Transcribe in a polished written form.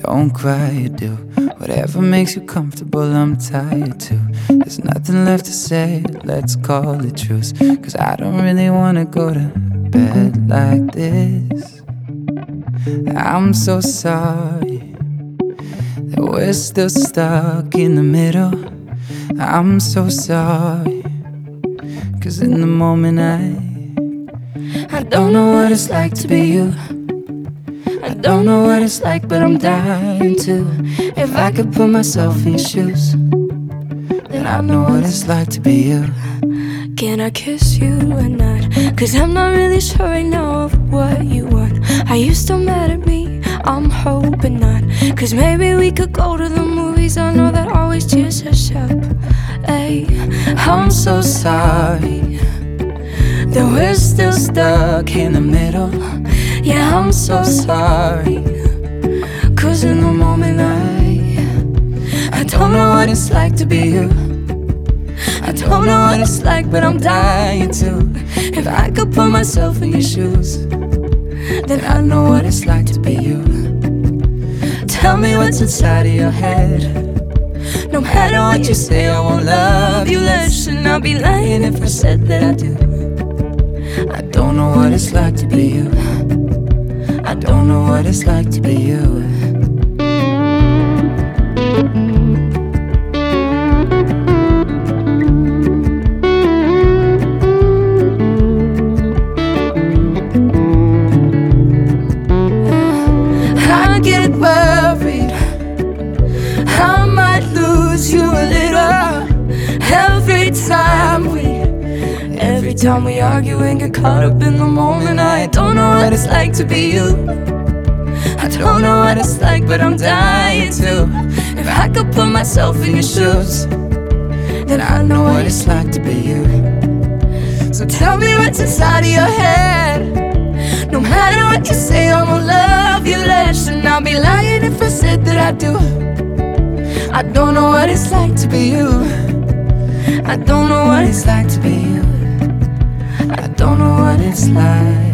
Don't cry, you do whatever makes you comfortable. I'm tired too. There's nothing left to say, let's call it truce. Cause I don't really wanna go to bed like this. I'm so sorry that we're still stuck in the middle. I'm so sorry, cause in the moment I don't know what it's like to be you. I don't know what it's like, but I'm dying to. If I could put myself in your shoes, then I know what it's like to be you. Can I kiss you or not? Cause I'm not really sure right now of what you want. Are you still mad at me? I'm hoping not. Cause maybe we could go to the movies. I know that always cheers us up. Ay, I'm so sorry that we're still stuck in the middle. Yeah, I'm so sorry, cause in the moment I don't know what it's like to be you. I don't know what it's like, but I'm dying to. If I could put myself in your shoes, then I know what it's like to be you. Tell me what's inside of your head. No matter what you say, I won't love you less. And I'll be lying if I said that I do. I don't know what it's like to be you. I don't know what it's like to be you. I get worried I might lose you a little every time we argue and get caught up in the moment. I don't know what it's like to be you. I don't know what it's like, but I'm dying to. If I could put myself in your shoes, then I know what it's like to be you. So tell me what's inside of your head. No matter what you say, I won't love you less. And I'll be lying if I said that I do. I don't know what it's like to be you. I don't know what it's like to be you. I don't know what it's like.